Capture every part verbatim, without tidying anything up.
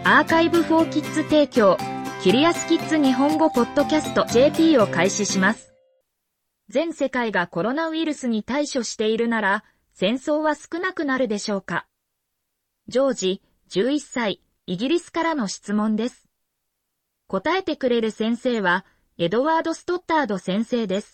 アーカイブフォーキッズ提供、キリアスキッズ日本語ポッドキャスト ジェーピー を開始します。全世界がコロナウイルスに対処しているなら、戦争は少なくなるでしょうか。ジョージ、じゅういっさい、イギリスからの質問です。答えてくれる先生は、エドワード・ストッタード先生です。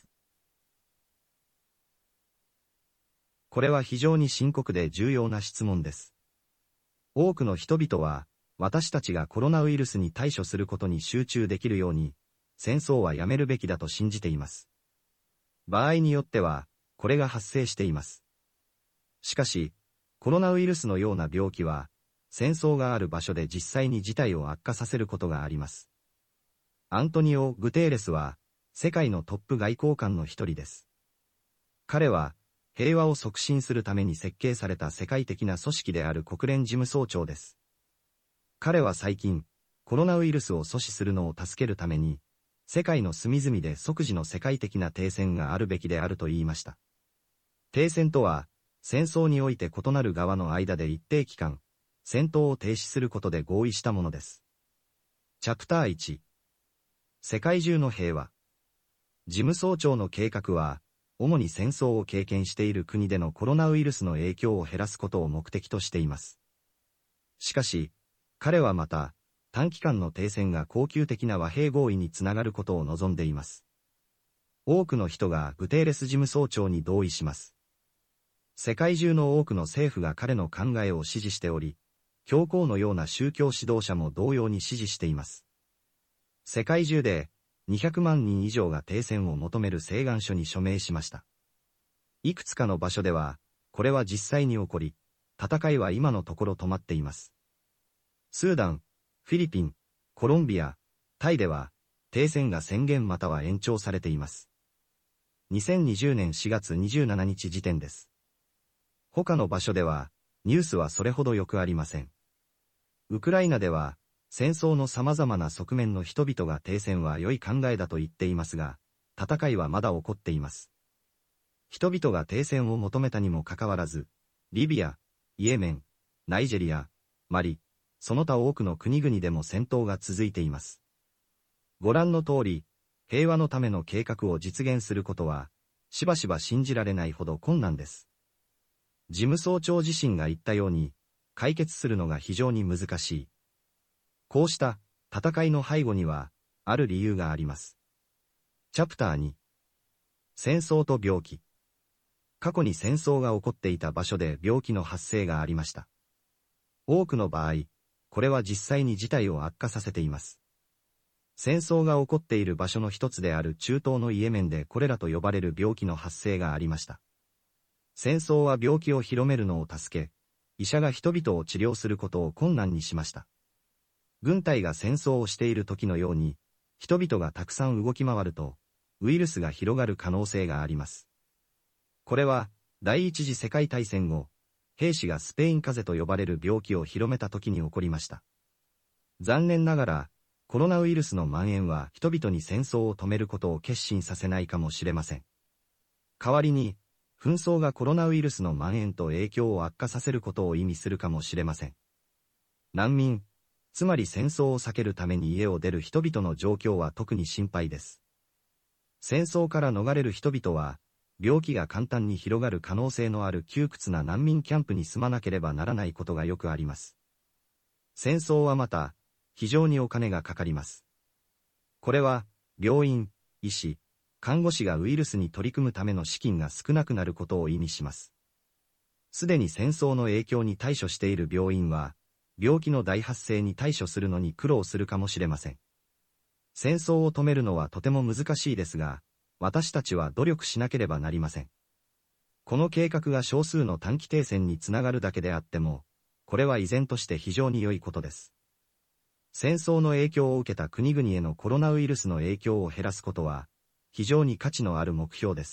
これは非常に深刻で重要な質問です。多くの人々は、私たちがコロナウイルスに対処することに集中できるように、戦争はやめるべきだと信じています。場合によっては、これが発生しています。しかし、コロナウイルスのような病気は、戦争がある場所で実際に事態を悪化させることがあります。アントニオ・グテーレスは、世界のトップ外交官の一人です。彼は、平和を促進するために設計された世界的な組織である国連事務総長です。彼は最近、コロナウイルスを阻止するのを助けるために、世界の隅々で即時の世界的な停戦があるべきであると言いました。停戦とは、戦争において異なる側の間で一定期間、戦闘を停止することで合意したものです。チャプターいち。世界中の平和。事務総長の計画は、主に戦争を経験している国でのコロナウイルスの影響を減らすことを目的としています。しかし、彼はまた、短期間の停戦が恒久的な和平合意につながることを望んでいます。多くの人がグテーレス事務総長に同意します。世界中の多くの政府が彼の考えを支持しており、教皇のような宗教指導者も同様に支持しています。世界中でにひゃくまんにん以上が停戦を求める請願書に署名しました。いくつかの場所では、これは実際に起こり、戦いは今のところ止まっています。スーダン、フィリピン、コロンビア、タイでは、停戦が宣言または延長されています。にせんにじゅうねんしがつにじゅうしちにち時点です。他の場所では、ニュースはそれほどよくありません。ウクライナでは、戦争の様々な側面の人々が停戦は良い考えだと言っていますが、戦いはまだ起こっています。人々が停戦を求めたにもかかわらず、リビア、イエメン、ナイジェリア、マリ、その他多くの国々でも戦闘が続いています。ご覧の通り、平和のための計画を実現することは、しばしば信じられないほど困難です。事務総長自身が言ったように、解決するのが非常に難しい。こうした戦いの背後には、ある理由があります。チャプターに、戦争と病気。過去に戦争が起こっていた場所で病気の発生がありました。多くの場合、これは実際に事態を悪化させています。戦争が起こっている場所の一つである中東のイエメンでコレラと呼ばれる病気の発生がありました。戦争は病気を広めるのを助け、医者が人々を治療することを困難にしました。軍隊が戦争をしている時のように、人々がたくさん動き回ると、ウイルスが広がる可能性があります。これは、第一次世界大戦後、兵士がスペイン風邪と呼ばれる病気を広めた時に起こりました。残念ながら、コロナウイルスの蔓延は人々に戦争を止めることを決心させないかもしれません。代わりに、紛争がコロナウイルスの蔓延と影響を悪化させることを意味するかもしれません。難民、つまり戦争を避けるために家を出る人々の状況は特に心配です。戦争から逃れる人々は、病気が簡単に広がる可能性のある窮屈な難民キャンプに住まなければならないことがよくあります。戦争はまた、非常にお金がかかります。これは、病院、医師、看護師がウイルスに取り組むための資金が少なくなることを意味します。すでに戦争の影響に対処している病院は、病気の大発生に対処するのに苦労するかもしれません。戦争を止めるのはとても難しいですが、私たちは努力しなければなりません。この計画が少数の短期停戦につながるだけであっても、これは依然として非常に良いことです。戦争の影響を受けた国々へのコロナウイルスの影響を減らすことは、非常に価値のある目標です。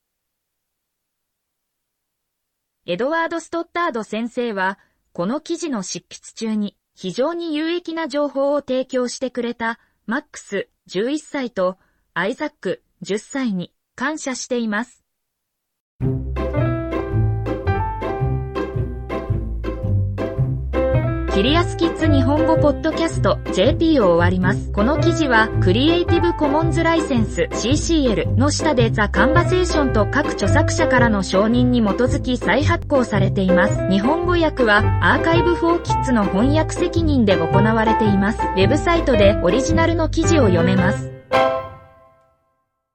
エドワード・ストッタード先生は、この記事の執筆中に非常に有益な情報を提供してくれたマックスじゅういっさいとアイザックじゅっさいに感謝しています。キキリアスキッズ日本語ポッドキャスト ジェーピー を終わります。この記事はクリエイティブコモンズライセンス シーシーエル の下でザ・カンバセーションと各著作者からの承認に基づき再発行されています。日本語訳はアーカイブフォーキッズの翻訳責任で行われています。ウェブサイトでオリジナルの記事を読めます。